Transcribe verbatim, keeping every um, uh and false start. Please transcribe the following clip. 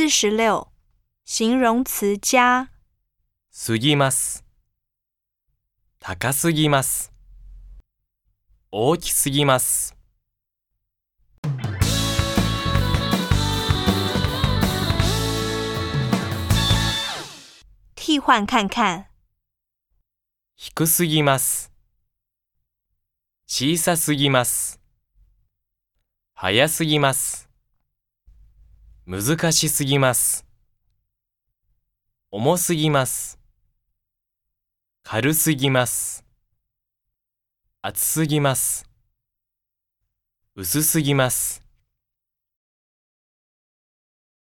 四十六，形容词加すぎます。高すぎます。大きすぎます。 替换看看。 低すぎます。小さすぎます。早すぎます。難しすぎます。重すぎます。軽すぎます。厚すぎます。薄すぎます。